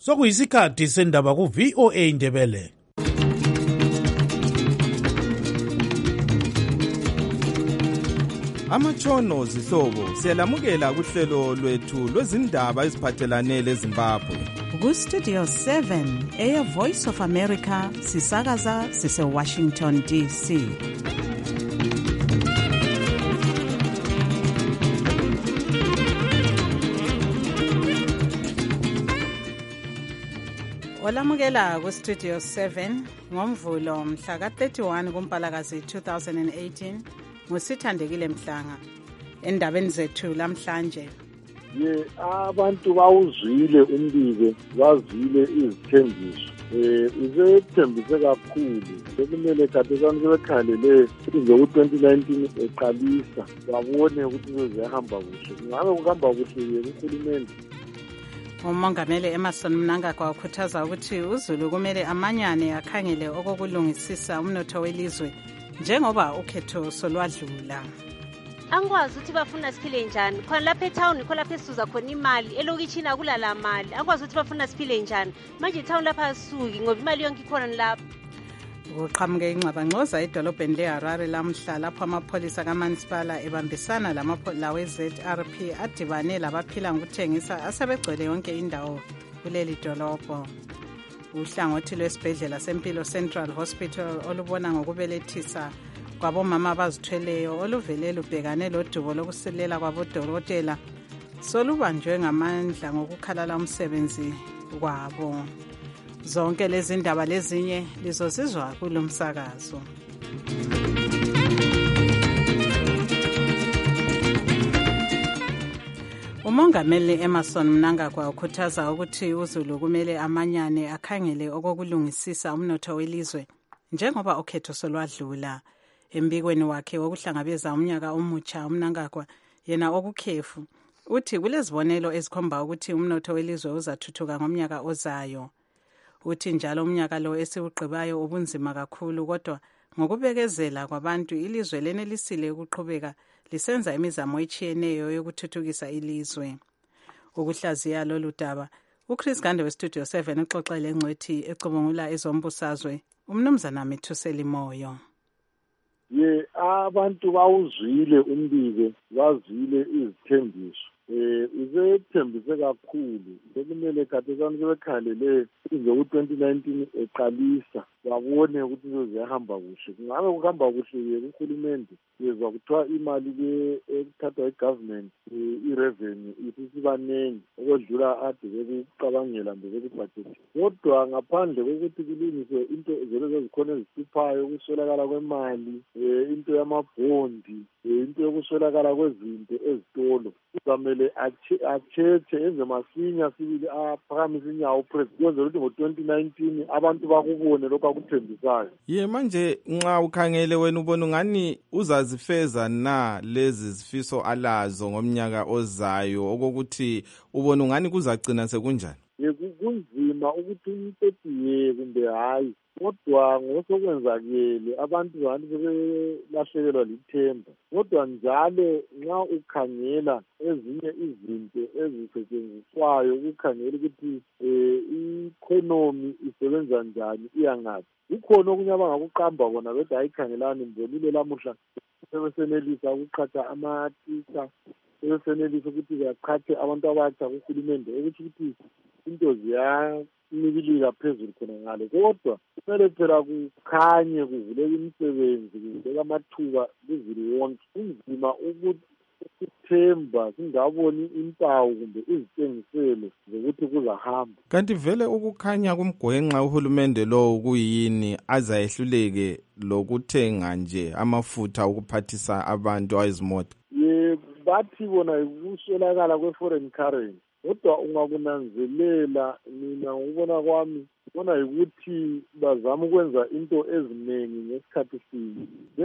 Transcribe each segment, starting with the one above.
Sokuyisikhathi sendaba ku-VOA Indebele. Amatshono zihlobo siyalamukela kuhlelo lwethu lwezindaba eziphathelane leZimbabwe. Ku-Studio 7 Air Voice of America sisakaza sise-Washington DC. Olamukela ku-Studio 7 ngomvulo mhla ka-31 kuMpalakazi 2018 ngusithandekile Mhlanga. Endabeni zethu lamhlanje, abantu bawuzwile umbiko, bazwile izithembiso. Uzethembise kakhulu. Sekumele khathesana sebekhalele nje ku-2019 eqalisa babone ukuthi bezihamba kuhle. Ngabe kuhamba kuhle kuhulumende. uMongameli Emmerson Mnangagwa wakhuthaza ukuthi uZulu kumele amanyane akhangele okokulungisisa umnotho welizwe njengoba ukhetho solwadlula. Angikwazi ukuthi bafuna siphile njani. Khona lapha etown khona lapha esizuza khona imali, elokishini akulala mali. Angikwazi ukuthi bafuna siphile njani. Manje etown lapha asuki ngoba imali yonke ikhona lapha. Kuqhamuke ingxabangxoza edolobheni leHarare lamhla lapho amapholisa kaMansipala ebambisana lawe ZRP adibane labaphila ngokuthengisa asebegcwele yonke indawo kuleli dolobho. Uhlangothi lwesibhedlela sempilo Central Hospital olubona ngokubelethisa kwabomama abazithweleyo oluvele lubhekane lodubo lokusilela kwabodokotela solubanjwe ngamandla ngokukhalala umsebenzi kwabo. Zonke lezi ndaba lezinye lizosizwa kulomsakazo. uMongameli Emmerson Mnangagwa ukhuthaza ukuthi uZulu kumele amanyane akhangele okokulungisisa umnotho welizwe njengoba ukhetho solwadlula. Embikweni wakhe wokuhlangabeza umnyaka omutsha, uMnangagwa yena okukhefu uthi kulezibonelo ezikhomba ukuthi umnotho welizwe uzathuthuka ngomnyaka ozayo. Uthi njalo umnyaka lo esiwugqibayo ubunzima kakhulu, kodwa ngokubekezela kwabantu ilizwe lenelisile ukuqhubeka lisenza imizamo etshiyeneyo yokuthuthukisa ilizwe. Ukuhlaziya lolu daba, uChris Gande weStudio 7 uxoxele engcwethi ecubungula ezombusazwe uMnumzana Methuseli Moyo. Abantu bawuzwile umbiko, bazwile izithembiso. Uzethembise kakhulu. Sekumele khathesana sebekhalele nje ku-2019 eqalisa babone ukuthi bezihamba kuhle. Ngabe kuhamba kuhle kuhulumende. Yezwa kuthiwa imali ekuthathwa i-government i-revenue isibanengi okwedlula ade bekucabangela mbe bekubhajethi. Kodwa ngaphandle kokuthi kulungiswe into ezelezi ezikhona ezisiphayo, ukuswelakala kwemali, into yamabhondi, into yokuswelakala kwezinto ezitolo, kuzamele acheche enze masinya sibili aphakamise inyawo upresident kwenzela ukuthi ngo-2019 abantu bakubone lokho akuthembisayo. Manje nxa ukhangele wena ubona ungani uzazifeza na lezi zifiso alazo ngomnyaka ozayo, okokuthi ubona ungani kuzagcina sekunjani? Kunzima ukuthi umuntu kumbe hayi, kodwa ngosokwenzakele abantu bantu sebelahlekelwa lithemba. Kodwa njalo nxa ukhangela ezinye izinto ezisetshenziswayo, ukukhangela ukuthi i-economy isebenza njani, iyangaphi. Kukhona okunye abangakuqamba kona bethi ayikhangelani, mbonile lamuhla sebesenelisa ukuqhatha amatisa, sebesenelisa ukuthi baqhathe abantu abatsha kuhulumende, ukuthi into ziyanyibilika phezulu khona ngale. Kodwa kumele phela kukhanye, kuvuleke imisebenzi, kuvuleke amathuba kuzulu wonke. Kunzima ukuthemba singaboni impawu kumbe izitengiselo zokuthi kuzahamba. Kanti vele ukukhanya kumgwenxa uhulumende lo kuyini azayehluleke lokuthenga nje amafutha ukuphathisa abantu ayizimota? Bathi bona ukuswelakala kwe-foreign currency. Kodwa ungakunanzelela, mina ngokubona kwami bona yikuthi bazama ukwenza into eziningi ngesikhathi sinye.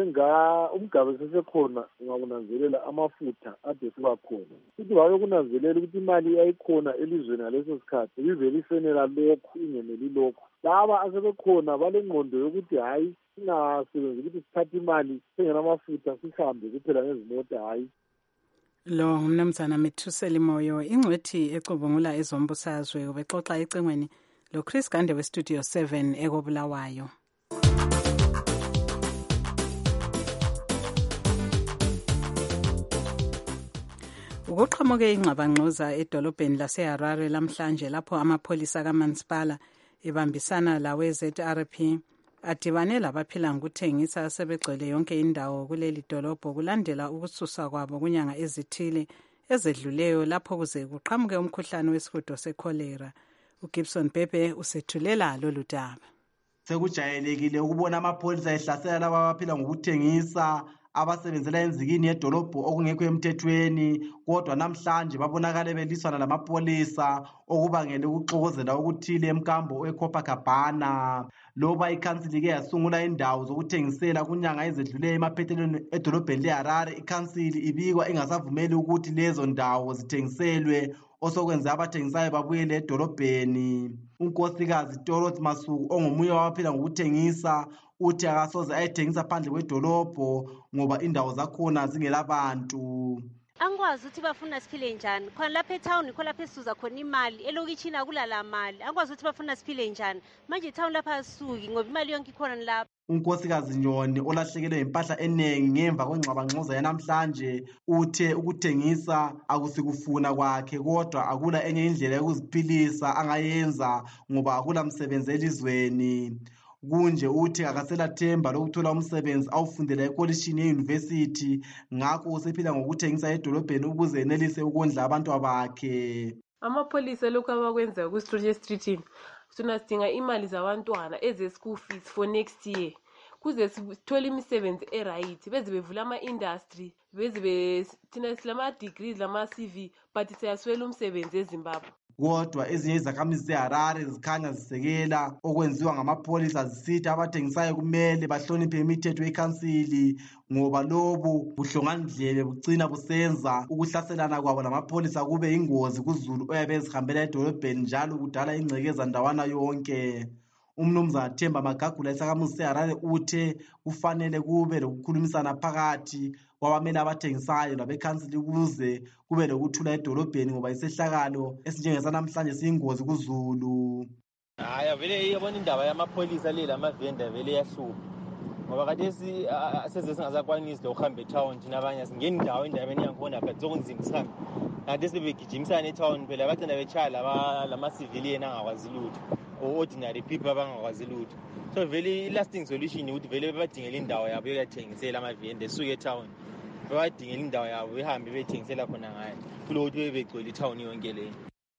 Umgabe sesekhona, ungakunanzelela amafutha ade sibakhona. Futhi babe kunanzelela ukuthi imali yayikhona elizweni ngaleso sikhathi ivele isenela lokhu, ingeneli lokhu. Laba asebekhona balengqondo yokuthi hayi singasebenzi ukuthi sithathe imali sengenamafutha sihambe kuphela ngezimota, hayi. Lo ngumnumzana Methuseli Moyo, ingcwethi ecubungula ezombusazwe, ubexoxa ecingweni lo Chris Gande we Studio 7 ekobulawayo. Ukuqhamuke ingxabangxoza edolobheni laseHarare lamhlanje lapho amapholisa kaMansipala ebambisana lawe ZRP adibane labaphila ngokuthengisa asebegcwele yonke indawo kuleli dolobho kulandela ukususa kwabo kunyanga ezithile ezedluleyo lapho kuze kuqhamuke umkhuhlane wesihudo sekholera. uGibson Bebe usethulela lolu daba. Sekujayelekile ukubona amapholisa ehlasela laba abaphila ngokuthengisa abasebenzela enzikini yedolobho okungekho emthethweni, kodwa namhlanje babonakale beliswana lamapholisa okubangela ukuxokozela okuthile emkambo eCopacabana. Loba ikhansili ke yasungula indawo zokuthengisela kunyanga ezedluleyo emaphethelweni edolobheni leHarare, ikhansili ibikwa ingasavumeli ukuthi lezo ndawo zithengiselwe, osokwenza abathengisayo babuyele edolobheni. Unkosikazi Dorothy Masuku ongomunye wabaphila ngokuthengisa uthi akasoze ayethengisa phandle kwedolobho ngoba indawo zakhona zingelabantu. Angikwazi ukuthi bafuna siphile njani. Khona lapha etown khona lapha esisuza khona imali, elokishini akulala mali. Angikwazi ukuthi bafuna siphile njani. Manje etown lapha asisuki ngoba imali yonke ikhona lapha. Unkosikazi Nyoni olahlekelwe impahla eningi ngemva kwengxabangxoza yanamhlanje uthe ukuthengisa akusikufuna kwakhe, kodwa akula enye indlela yokuziphilisa angayenza ngoba akula msebenzi elizweni. Kunje uthi akasela themba lokuthola umsebenzi awufundela ekolishini yeuniversity, ngakho usephila ngokuthengisa edolobheni ukuze enelise ukondla abantu bakhe. Amapholisa lokhu abakwenza ku-Street sona sidinga imali zabantwana eze-school fees for next year kuze sithole imisebenzi e-right, beze bevula ama-industry, beze thina silama-degrees lama-CV but siyaswela umsebenzi eZimbabwe. Kodwa ezinye izakhamizi zeHarare zikhanya zisekela okwenziwa ngamapholisa, zisithi abathengisayo kumele bahloniphe imithetho yekhansili ngoba lobu buhlongandlebe bugcina busenza ukuhlaselana kwabo lamapholisa kube ingozi kuzulu oyabe ezihambela edolobheni njalo kudala ingcekeza ndawana yonke. Umnumzana Themba Magagula isakhamuzi seHarare uthe kufanele kube lokukhulumisana phakathi kwabamele abathengisayo labekhansili ukuze kube lokuthula edolobheni ngoba isehlakalo esinjengesanamhlanje siyingozi kuzulu. Hayi vele yabona indaba yamapholisa le lamavenda vele yahlupha ngoba kade seze singasakwanisi lokuhamba etown thina abanye singena indawo endabeni yankhona but sokunzima sihambe. Kade sibegijimisana etown phela bagcina bechaya lama-civilian angakwazi lutho ordinary people abangakwazi lutho. So vele i-lasting solution ukuthi vele babadingele indawo yabo yokuyathengisela amavenda esuke etown, babadingele indawo yabo behambe bethengisela khona ngayo kulokuthi bebegcwele itown yonke leyo.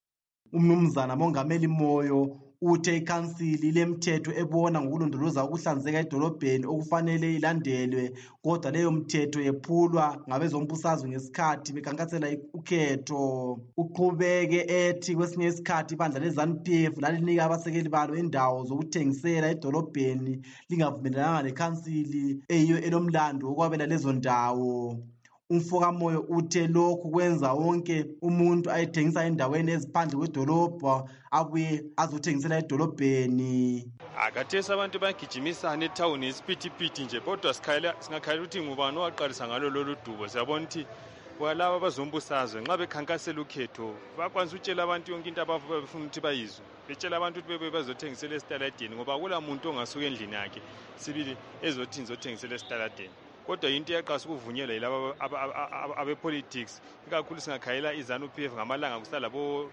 Umnumzana Mongameli Moyo uthe ikhansili lemithetho ebona ngokulondoloza ukuhlanzeka edolobheni okufanele ilandelwe, kodwa leyo mthetho yephulwa ngabezombusazwe ngesikhathi bekhankasela ukhetho. Uqhubeke ethi kwesinye isikhathi ibandla leZANU-PF lalinika abasekeli balo indawo zokuthengisela edolobheni lingavumelelanga lekhansili eyiyo elomlando wokwabela lezo ndawo. Umfokamoyo uthe lokhu kwenza wonke umuntu ayethengisa endaweni eziphandle kwedolobha abuye azothengisela edolobheni. Akathesa abantu bagijimisana etown isiphithiphithi nje, kodwa singakhala ukuthi ngubani owaqalisa ngalo lolu dubo. Siyabona ukuthi walaba abazombusazwe nxa bekhankasela ukhetho bakwanisa ukutshela abantu yonke into abafuna ukuthi bayizwe, betshela abantu ukuthi bazothengisela esitaladeni ngoba akula muntu ongasuka endlini yakhe sibili ezothi ngizothengisela esitaladeni. Kodwa into yaqasa ukuvunyelwa yilabo abe-politics, ikakhulu singakhayela iZANU-PF ngamalanga kusala bo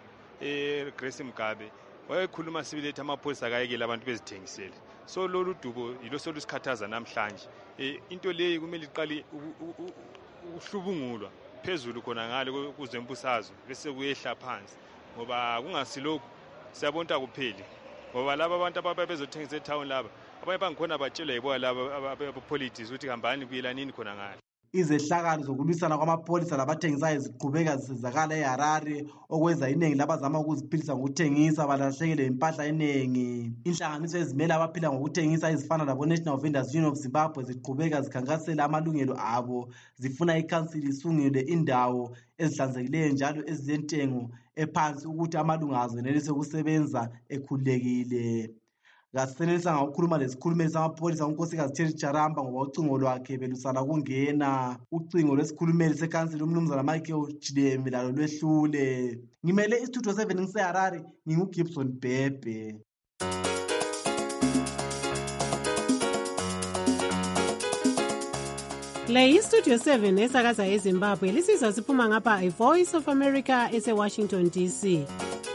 Grace Mugabe wayekhuluma sibili ethi amapholisa akayekela abantu bezithengisele. So lolu dubo yilo solusikhathaza namhlanje. Into leyi kumele iqale uhlubungulwa phezulu khona ngale kuzembusazwe bese kuyehla phansi ngoba kungasilokhu siyabona kupheli ngoba laba abantu ababezothengisa etown laba abanye bangikhona batshelwa yibo laba abe-politics ukuthi hambani kuyelanini khona ngale. Izehlakalo zokulwisana kwamapholisa labathengisayo ziqhubeka zisizakala eHarare okwenza iningi labazama ukuziphilisa ngokuthengisa balahlekelwe impahla eningi. Inhlanganiso ezimele abaphila ngokuthengisa ezifana labo National Vendors Union of Zimbabwe ziqhubeka zikhankasela amalungelo abo, zifuna ikhansili isungule indawo ezihlanzekileyo njalo ezilentengo ephansi ukuthi amalunga azo enelise ukusebenza ekhululekile. kasisenelisa ngokukhuluma lesikhulumeli samapholisa unkosikazi Terry Charamba ngoba ucingo lwakhe belusala kungena. Ucingo lwesikhulumeli sekhansila umnumzana Michael Chidemi lalo lwehlule. Ngimele iStudio 7 ngiseHarare, nginguGibson Bhebhe. Le iStudio 7 esakaza eZimbabwe lisizwa siphuma ngapha iVoice of America eseWashington DC.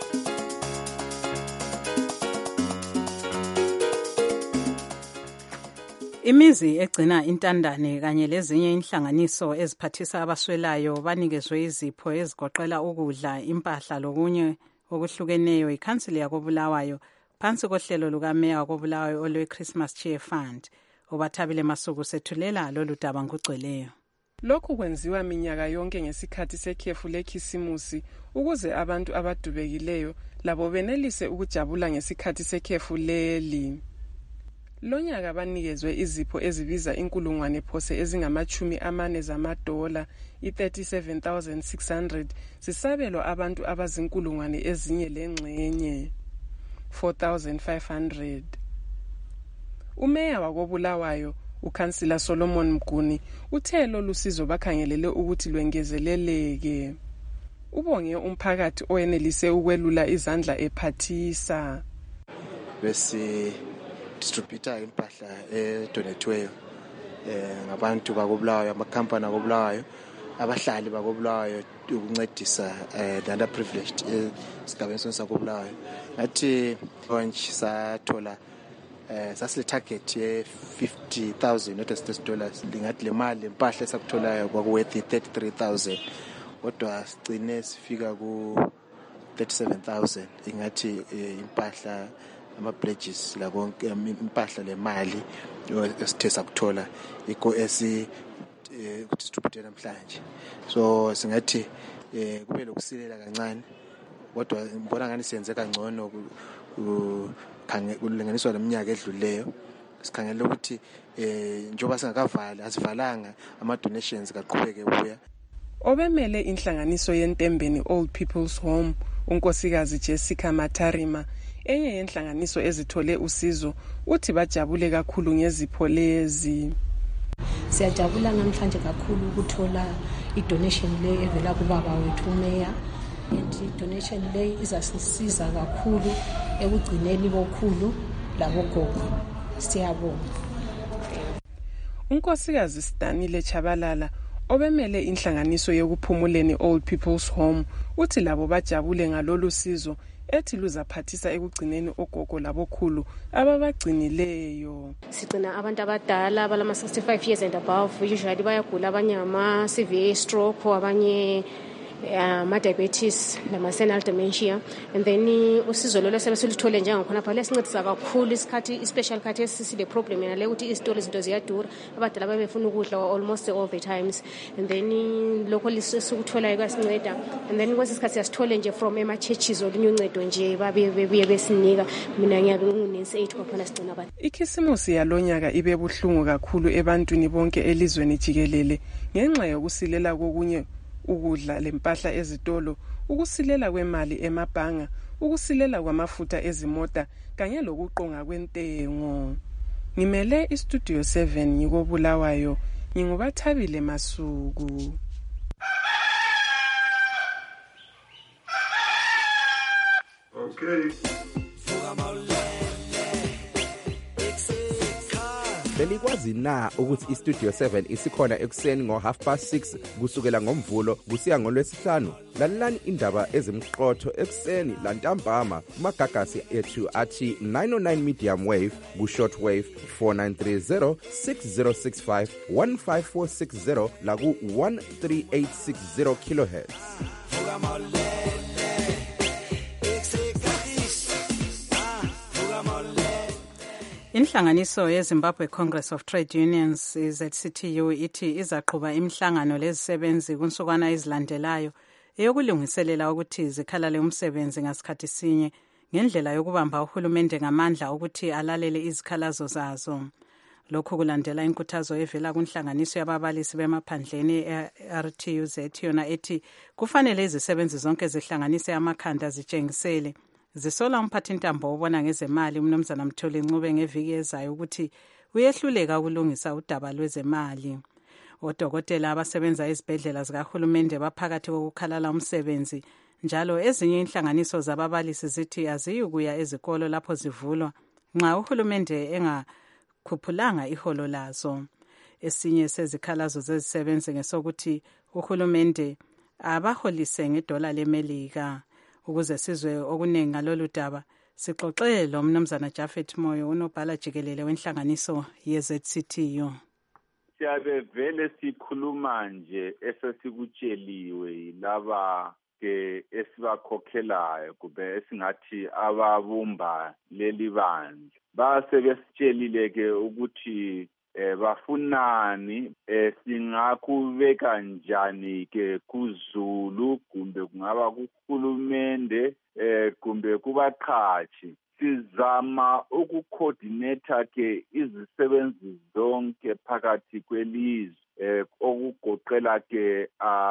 Imizi egcina intandane kanye lezinye inhlanganiso eziphathisa abaswelayo banikezwe izipho ezigoqela ukudla, impahla lokunye okuhlukeneyo ikhansili yakoBulawayo phansi kohlelo lukameya wakoBulawayo olwe-Christmas Cheer Fund. Obathabile Masuku sethulela lolu daba ngugcweleyo. Lokhu kwenziwa minyaka yonke ngesikhathi sekhefu lekhisimusi ukuze abantu abadubekileyo labo benelise ukujabula ngesikhathi sekhefu leli. Lonyaka banikezwe izipho ezibiza inkulungwane phose ezingama-40 zamadola, i-37,600 zisabelwa abantu abazinkulungwane ezinye lengxenye, 4,500. Umeya wakoBulawayo uKhansila Solomon Mguni uthe lolu sizo bakhangelele ukuthi lwengezeleleke. Ubonge umphakathi oyenelise ukwelula izandla ephathisa. Bese distributor impahla edonetweyo ngabantu bakoBulawayo, amakhampani akoBulawayo, abahlali bakoBulawayo ukuncedisa the underprivileged esigabeni sakoBulawayo. Ngathi konje sathola sasile target ye $50,000 United States dollars. Lingathi le mali impahla esakutholayo kwakuworth 33,000 kodwa sigcine sifika ku 37,000. Ingathi impahla ama-pledges la konke impahla le mali esithe sakuthola iko distribute namhlanje. So singathi kube lokusilela kancane kodwa ngibona ngani senze kangcono kulinganiswa leminyaka edluleyo. Sikhangela ukuthi njoba singakavali asivalanga ama-donations kaqhubeke buya. Obemele inhlanganiso yentembeni Old People's Home unkosikazi Jessica Matarima enye yenhlanganiso ezithole usizo uthi bajabule kakhulu ngezipho lezi. Siyajabula namhlanje kakhulu ukuthola i-donation le evela kubaba wethu umeya. I-donation le izasisiza kakhulu ekugcineni bokhulu labogogo. Siyabonga. Unkosikazi Stanile Chabalala obemele inhlanganiso yokuphumuleni Old People's Home uthi labo bajabule ngalolu sizo ethi luzaphathisa ekugcineni ogogo labokhulu ababagcinileyo. Sigcina abantu abadala abalama 65 years and above, usually bayagula abanye ama-severe stroke, abanye ama-diabetes nama-senile dementia, and then usizo lolo sebesilithole njengakhona pha lesincedisa kakhulu isikhathi especially khathi esisile problem yana le ukuthi izitolo izinto ziyadura, abadala babefuna ukudla almost all the times, and then lokho lisukuthola kwasinceda, and then kwesi sikhathi siyasithole nje from ema-churches olunye uncedo nje babuye besinika. Mina ngiyakunensi 8 kwaphana sigcina abantu. Ikhisimusi yalonyaka ibe buhlungu kakhulu ebantwini bonke elizweni jikelele ngenxa yokusilela kokunye ukudla lempahla ezitolo, ukusilela kwemali emabhanga, ukusilela kwamafutha ezimota kanye lokuqonga kwentengo. Ngimele iStudio 7 ngikoBulawayo, ngingubathabile Masuku. Okay. Belikwazi na ukuthi iStudio 7 isikhona ekuseni ngo6:30 kusukela ngomvulo kusiya ngolwesihlanu? Lalelani indaba ezimqotho ekuseni lantambama kumagagasi ethu athi 909 medium wave ku-short wave 4930 6065 15460 la ku-13860 kilohertz. Inhlanganiso yeZimbabwe Congress of Trade Unions ZCTU ithi izaqhuba imihlangano lezisebenzi kunsukwana ezilandelayo eyokulungiselela ukuthi zikhalale umsebenzi ngasikhathi sinye ngendlela yokubamba uhulumende ngamandla ukuthi alalele izikhalazo zazo. Lokhu kulandela inkuthazo evela kunhlanganiso yababalisi bemaphandleni e-RTUZ yona ethi kufanele izisebenzi zonke zihlanganise amakhanda zitshengisele zisola umphathintambo obona ngezemali umnumzana Mtholi Ncube ngeviki ezayo ukuthi uyehluleka ukulungisa udaba lwezemali. Odokotela abasebenza ezibhedlela zikahulumende baphakathi kokukhalala umsebenzi, njalo ezinye inhlanganiso zababalisi zithi aziyukuya ezikolo lapho zivulwa nxa uhulumende engakhuphulanga iholo lazo. Esinye sezikhalazo zezisebenzi ngesokuthi uhulumende abaholise ngedola leMelika. Ukuze sizwe okuningi ngalolu daba, sixoxe lo mnumzana Japhet Moyo, unobhala jikelele wenhlanganiso ye-ZCTU. Siyabe vele sikhuluma nje esesikutsheliwe laba ke esibakhokhelayo kube esingathi ababumba leli bandla. Base besitshelile ke ukuthi bafunani, singakubeka njani ke kuZulu kumbe kungaba kuhulumende kumbe kubaqhashi. Sizama ukucoordinate ke izisebenzi zonke phakathi kwelizwe okugoqela ke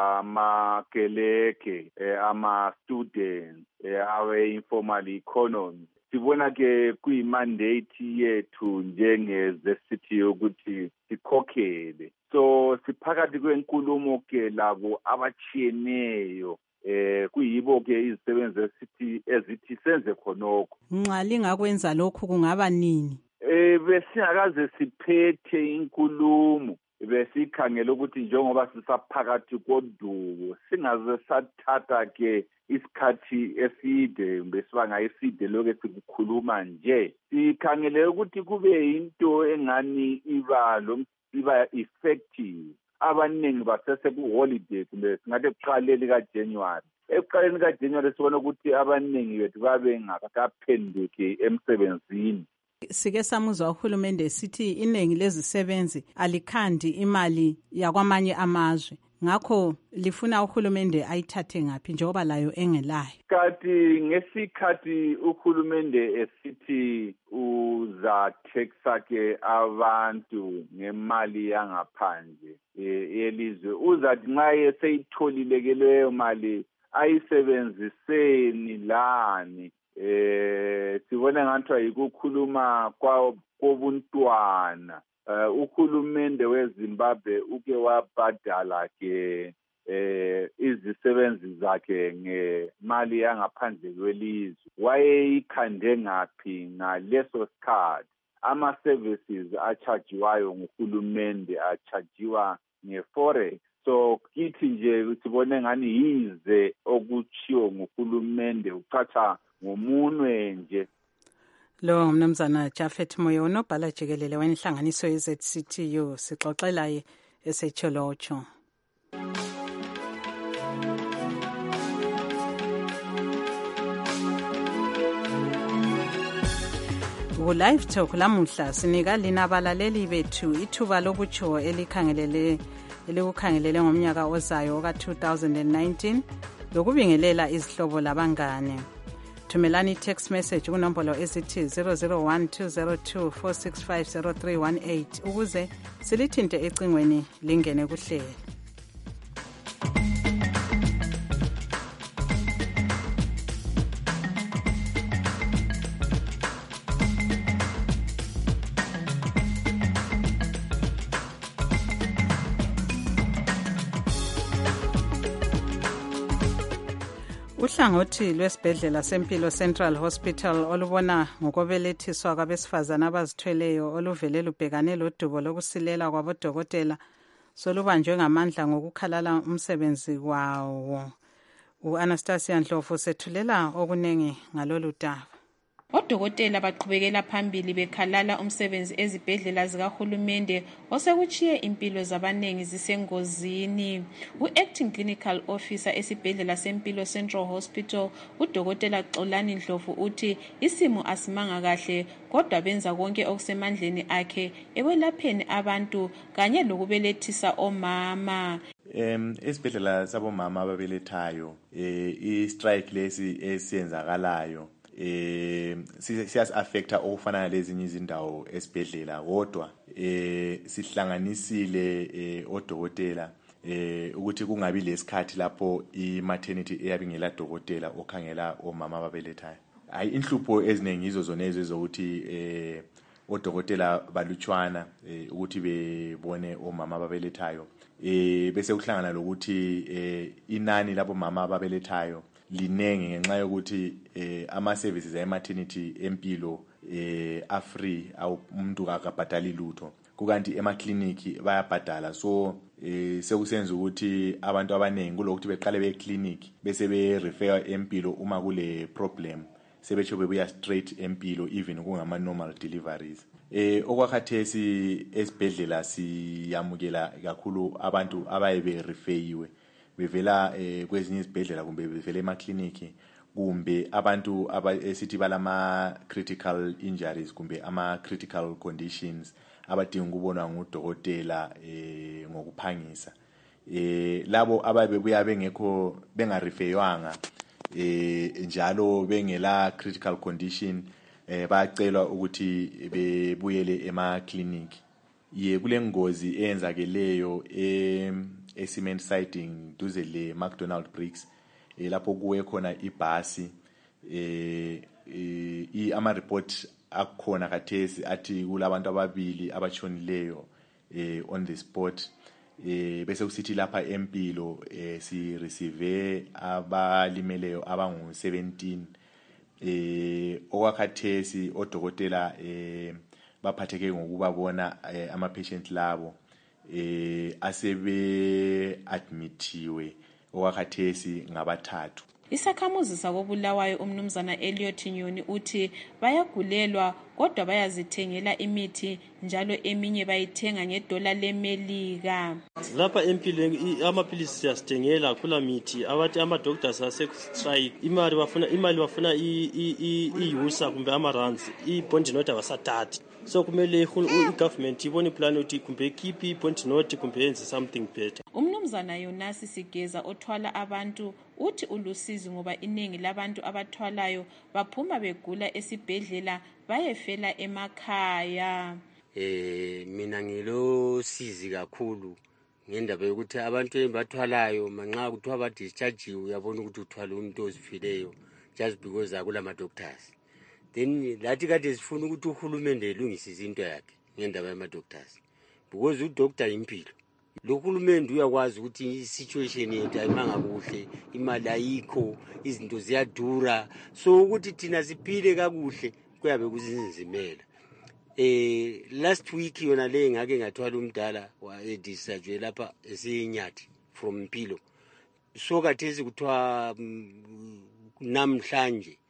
amakeleke, ama-students, awe-informal economy. Sibona ke kuyimandate yethu njenge-ZCT ukuthi sikhokhele. So siphakathi kwenkulumo ke labo abatshiyeneyo, kuyibo ke izisebenzi ezithi senze khonokho. Nxa lingakwenza lokhu kungaba nini? Besingakaze siphethe inkulumo, besikhangela ukuthi njengoba sisaphakathi kodubo singaze sathatha ke isikhathi eside, besibanga eside lokho sikukhuluma nje. Sikhangele ukuthi kube into engani iba effective. Abaningi basese ku-holiday kumbe singathi ekuqaleni kaJanuary. Ekuqaleni kaJanuary sibona ukuthi abaningi bethu babe ngakaphenduki emsebenzini. Sike samuzwa uhulumende sithi iningi lezisebenzi alikhandi imali yakwamanye amazwe. Ngakho lifuna uhulumende ayithathe ngaphi njengoba layo engelayo? Kanti ngesikhathi uhulumende esithi uzathexa ke abantu ngemali yangaphandle yelizwe, uzathi nxa eseyitholile ke leyo mali ayisebenziseni lani. Sibone ngathi ayikukhuluma kobuntwana. Uhulumende weZimbabwe uke wabhadala ke izisebenzi zakhe ngemali yangaphandle kwelizwe. Wayeyikhande ngaphi ngaleso sikhathi? Ama-services achajiwayo nguhulumende achajiwa nge-forex. So kithi nje sibone ngani yize okuchiwo nguhulumende uchacha ngomunwe nje. Lo mnumzana Japhet Moyo, unobhala jikelele wenhlanganiso ye-ZCTU, sixoxelaye eseCholocho. Ku-Live Talk lamuhla sinika lina abalaleli bethu ithuba lokutsho elikukhangelele ngomnyaka ozayo ka-2019 lokubingelela izihlobo labangane. Thumelani text message kunombolo ezithi 0012024650318 ukuze silithinte ecingweni lingene kuhlelo. Uhlangothi lwesibhedlela sempilo Central Hospital olubona ngokubelethiswa kwabesifazana abazithweleyo oluvele lubhekane lodubo lokusilela kwabodokotela solubanjwe ngamandla ngokukhalala umsebenzi wawo. U-Anastasia Ndlovu sethulela okuningi ngalolu daba. Odokotela baqhubekela phambili bekhalala umsebenzi ezibhedlela zikahulumende osekuchiye impilo zabanengi zisengozini. U-Acting Clinical Officer esibhedlela sempilo Central Hospital, uDokotela Xolani Ndlovu uthi isimo asimanga kahle kodwa benza konke okusemandleni akhe ekwelapheni abantu kanye lokubelethisa omama. Esibhedlela sabomama ababelethayo i-strike lesi esiyenzakalayo siyas affecta okufana lezinye izindawo esibhedlela kodwa sihlanganisile odokotela ukuthi kungabi lesikhathi lapho i-maternity eyabingela dokotela okhangela omama ababelethayo. hayi inhlupho eziningi izo zona ezokuthi odokotela balutshwana ukuthi bebone omama ababelethayo bese kuhlangana lokuthi inani labo mama ababelethayo linenge ngenxa yokuthi ama services e-maternity empilo free umuntu akabhadali lutho kukanti emakliniki bayabhadala so sekusenza ukuthi abantu abaningi kulokuthi beqale be-clinic bese be-refer empilo uma kule problem sebetsho bebuya straight empilo even kungama-normal deliveries. Okwakhathesi esibhedlela siyamukela kakhulu abantu abaye berefeyiwe bevela kwezinye izibhedlela kumbe bevela emakliniki kumbe abantu esithi balama critical injuries kumbe ama critical conditions abadinga ukubonwa ngudokotela ngokuphangisa. Labo ababebuya bengekho bengarefeywanga njalo bengela critical condition bayacelwa ukuthi bebuyele emakliniki. Kule ngozi eyenzakeleyo cement siding duze le McDonald Bricks lapho kuwe khona ibhasi ama report akhona khathesi athi kulabantu ababili abachonileyo on the spot bese kusithi lapha empilo si receive abalimeleyo abangu 17 okwakhathesi odokotela baphatheke ngokubabona ama patient labo asebe admitiwe okwakhathesi ngabathathu. Isakhamuzi sakobulawayo umnumzana Elliot Nyoni uthi bayagulelwa kodwa bayazithengela imithi njalo eminye bayithenga $1 lemelika. Lapha empilo amaphilisi siyasithengela kula mithi abathi ama doctors ase strike imali bafuna iyusa kumbe ama runs ibond note abasathatha. So kumele i-government ibone plan ukuthi kumbe keep i-point note kumbe yenze something better. Umnumzana Yonasi Sigeza othwala abantu uthi ulusizi ngoba iningi labantu abathwalayo baphuma begula esibhedlela bayefela emakhaya. Mina ngilosizi kakhulu ngendaba yokuthi abantu ebathwalayo manxa kuthiwa ba discharge uyabona ukuthi uthwala umuntu ozifileyo just because akulama doctors. Then lathi kade sifuna ukuthi uhulumende elungise into yakhe ngendaba yama doctors because udoctor impilo. Lo hulumende uyakwazi ukuthi i-situation yethu ayimanga kuhle, imali ayikho, izinto ziyadura, so ukuthi thina siphile kakuhle kuyabe kuzinzimela. Last week yona le ngake ngathwala umdala wa discharge lapha esinyathi from Mpilo. So kathesi kuthiwa namhlanje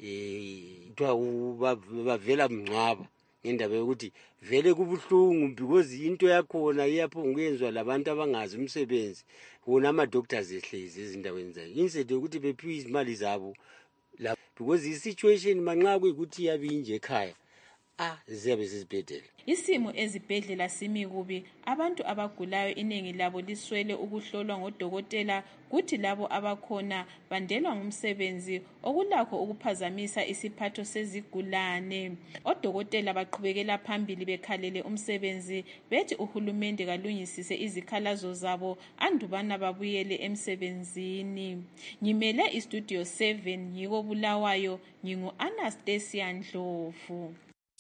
kuthiwa bavela mngcwaba ngendaba yokuthi vele kubuhlungu because into yakhona iyaphonguyenzwa labantu abangazi umsebenzi wona ama doctors ehlezi ezindaweni zayo instead ukuthi bephiwe izimali zabo because i-situation manxa kuyikuthi yabinje ekhaya ziyabe zizibhedlela. Isimo ezibhedlela simi kubi, abantu abagulayo iningi labo liswele ukuhlolwa ngodokotela kuthi labo abakhona bandelwa ngumsebenzi okulakho ukuphazamisa isiphatho sezigulane. Odokotela baqhubekela phambili bekhalele umsebenzi bethi uhulumende kalungisise izikhalazo zabo andubana babuyele emsebenzini. Ngimele istudio 7 ngiko Bulawayo ngingu Anastasia Ndlovu.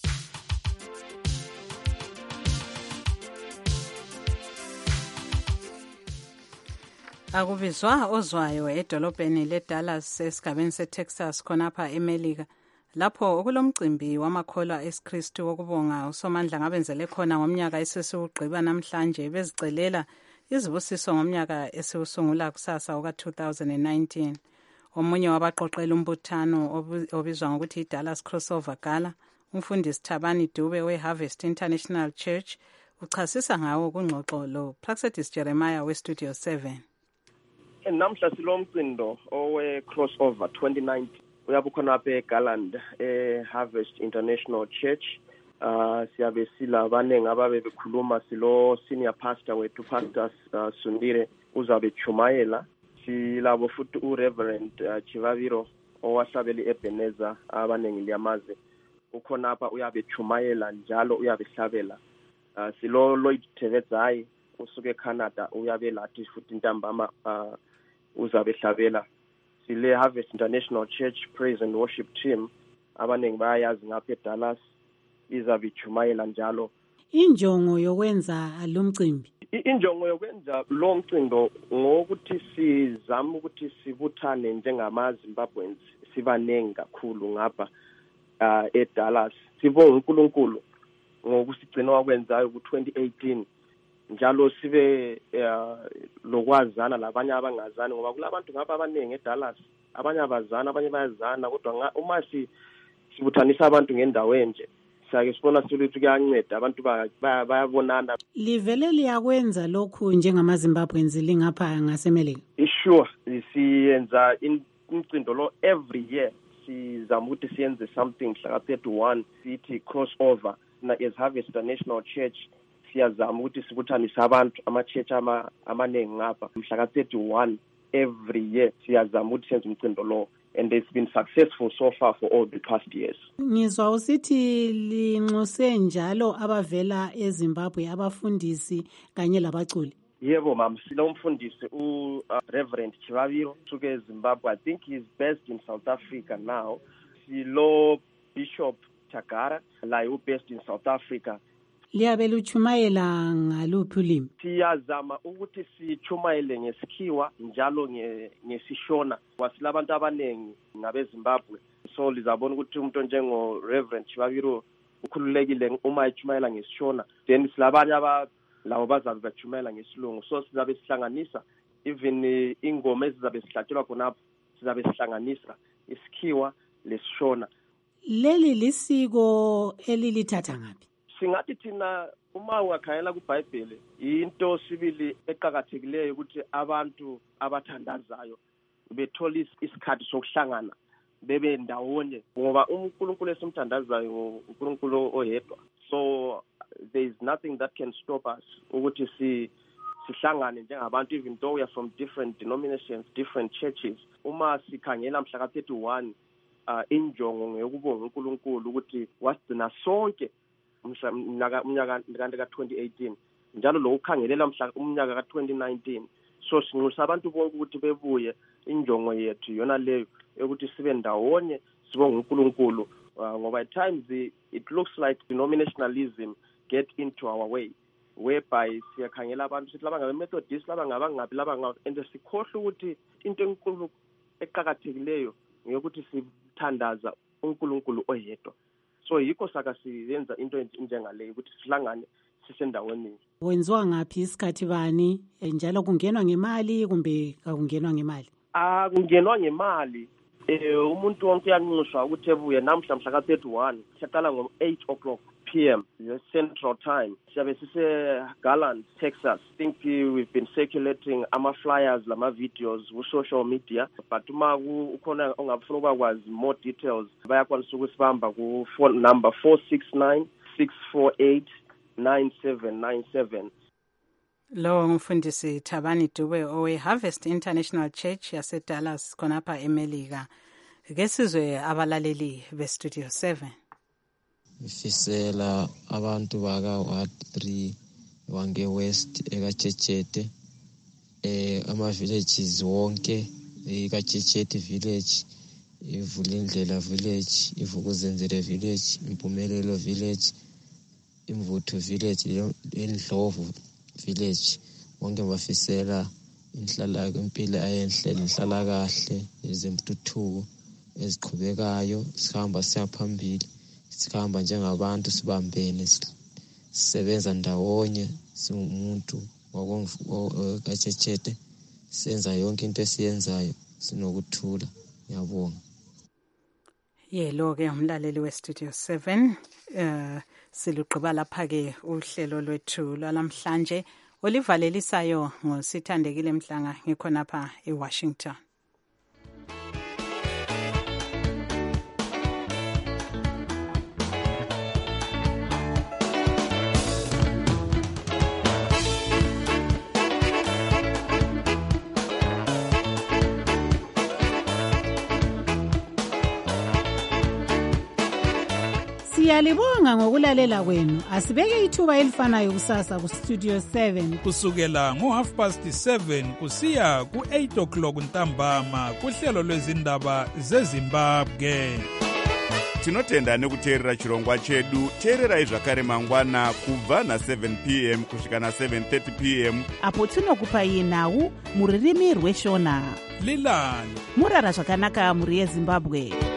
Akubizwa ozwayo edolobheni leDallas esigabeni seTexas khonapha eMelika lapho okulomcimbi wamakholwa esikristu wokubonga uSomandla ngabenzele khona ngomnyaka esesiwugqiba namhlanje bezicelela izibusiso ngomnyaka esiwusungula kusasa oka-2019. Omunye wabaqoqela umbuthano obizwa ngokuthi iDallas Crossover Gala umfundisi Thabani Dube we-Harvest International Church uchasisa ngawo kungxoxo lo Praxedis Jeremiah we-Studio 7. Namhla silomcindo owe Crossover 2019 uyabukhona apha eGarland Harvest International Church. Siyabe silabanengi ababe bekhuluma silo senior pastor wethu Pastor Sundire uzabe chumayela silabo futhi uReverend Chivaviro owahlabela eBeneza abanengi liyamaze ukhona apha uyabe chumayela njalo uyabe hlabela silo Lloyd Tevetsayi usuke eCanada uyabe lathi futhi intambama uzabe hlabela sile Harvest International Church Praise and Worship Team abaningi bayayazi ngapha eDallas izabe ijumayela njalo. Injongo yokwenza lo mcimbi, injongo yokwenza lo mcimbi ngokuthi sizama ukuthi sibuthane njengamaZimbabweans sibanengi kakhulu ngapha eDallas. Sibonga uNkulunkulu ngokusigcina wakwenzayo ku-2018 njalo sibe lokwazana labanye abangazani, ngoba kulabantu ngapha abaningi eDallas, abanye abazana abanye bayazana, kodwa uma sibuthanisa abantu ngendawo enje sake sibona ukuthi kuyanceda, abantu bayabonana. Livele liyakwenza lokhu njengamaZimbabweans lingapha ngasemelika? Sure, siyenza umcindo lo every year. Sizama ukuthi siyenze something mhla ka-31 sithi crossover as Harvest International Church. Siyazama ukuthi sibuthanise abantu ama-church amaningi ngapha mhla ka-31 every year. Siyazama ukuthi senze umcindo lo, and it's been successful so far for all the past years. Ngizwa usithi linxuse njalo abavela eZimbabwe, abafundisi kanye labaculi. Yebo mama, silo umfundisi Reverend Chivaviro usuke eZimbabwe. I think he's based in South Africa now. Silo Bishop Tagara la based in South Africa. Liyabe luchumayela ngaluphi ulimi? Siyazama ukuthi sichumayele ngesikhiwa njalo ngesishona. Wasilabantu abanengi ngabeZimbabwe, so lizabona ukuthi umuntu njengo Reverend Chivaviro ukhululekile uma echumayela ngesishona, then silabanye labo bazabe bachumayela ngesilungu. So sizabe sihlanganisa even ingoma ezizabe sihlatshelwa khonapho, sizabe sihlanganisa isikhiwa lesishona. Leli lisiko elilithatha ngaphi? Singathi thina uma ungakhayela kuBhayibheli into sibili eqhakathekileyo ukuthi abantu abathandazayo bethola isikhathi sokuhlangana bebe ndawonye, ngoba uNkulunkulu esimthandazayo uNkulunkulu oyedwa. So there is nothing that can stop us ukuthi sihlangane njengabantu, even though we are from different denominations, different churches. Uma sikhangela mhla ka-31 injongo ngeyokubonga uNkulunkulu ukuthi wasigcina sonke umnyaka ka-2018 njalo lo ukhangelela mhla umnyaka ka-2019. So sinxusa abantu bonke ukuthi bebuye, injongo yethu yona leyo ukuthi sibe ndawonye sibonga uNkulunkulu, ngoba at times it looks like denominationalism get into our way, whereby siyakhangela abantu sithi laba ngabe-Methodist, laba ngabangaphi, laba ngaphi, and sikhohlwa ukuthi into enkulu eqhakathekileyo ngokuthi sithandaza uNkulunkulu oyedwa. So yikho saka siyenza into njengaleyo ukuthi sihlangane sisendaweni. Wenziwa ngaphi, isikhathi bani, njalo kungenwa ngemali kumbe akungenwa ngemali? Kungenwa ngemali. Umuntu wonke uyanxuswa ukuthi ebuye namhla mhla ka-31 siyaqala ngo-8 p.m. Central Time. Siyabe sise-Garland, Texas. I think we've been circulating ama-flyers lama-videos ku-social media, but uma ukhona ongafuna ukwazi more details bayakwanisa ukusibamba ku-phone number 469-648-9797. Lo ngumfundisi Thabani Dube owe-Harvest International Church yaseDallas khonapha eMelika. Ke sizwe abalaleli beStudio 7. Ngifisela abantu baka Ward 3 wange West ekaChechete, ama villages wonke, ekaChechete village, iVulindlela village, iVukuzenzele village, Impumelelo village, Imvuthu village, eNdlovu village. Wonke bafisela impilo enhle, inhlala kahle, izemtuthuko eziqhubekayo, sihamba siyaphambili, sikhamba njengabantu sibambene, sisebenza ndawonye, singumuntu wakwaChechete, senza yonke into esiyenzayo sinokuthula. Ngiyabonga. Yelo ke umlaleli weStudio 7, siluqhiba lapha ke uhlelo lwethu lwalamhlanje olivalelisayo ngosithandekile Mhlanga ngikhonapha eWashington. Siyalibonga ngokulalela kwenu. Asibeke ithuba elifanayo kusasa ku Studio 7 kusukela ngo7:30 kusiya ku8 o'clock ntambama kuhlelo lwezindaba zeZimbabwe. Tinotenda nekuteerera chirongwa chedu. Teererai zvakare mangwana kubva na7 p.m. kusvika na7:30 p.m. apo tinokupai nhau muririmi rweshona. Lilani murara zvakanaka muri yeZimbabwe.